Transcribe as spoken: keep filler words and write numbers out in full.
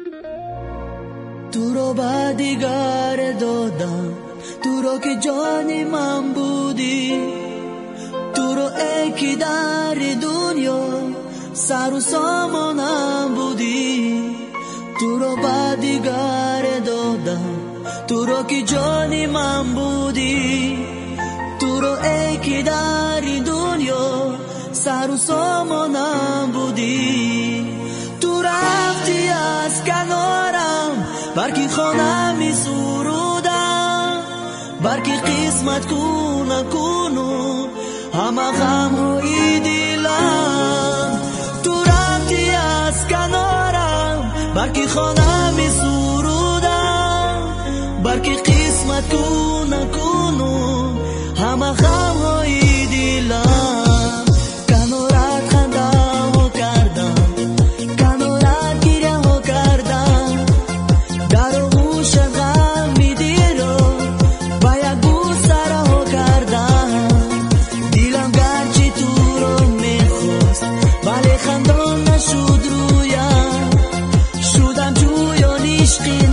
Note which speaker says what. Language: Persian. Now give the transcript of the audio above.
Speaker 1: تو رو به دیگر دادم، تو رو که جان من بودی، تو رو ای که در دنیا سر و سامانم بودی. تو رو به دیگر دادم، تو رو که جان من بودی، تو رو ای که در دنیا سر و سامانم بودی. تو رفتی از کنارم، برکی خانه می سرودم، برکی قسمت کنه کنو همه غم های دیلم. تو رفتی از کنارم، برکی خانه می سرودم، برکی قسمت کنه کنو همه غم های دیلم. کنارت خنده ها کردم، کنارت گیره ها کردم، در آغوش غم می دیر رو با یک بوسه رها کردم. دیلم گرچه تو رو می خواست ولی خندان نشد رویم، شدم جویان عشقی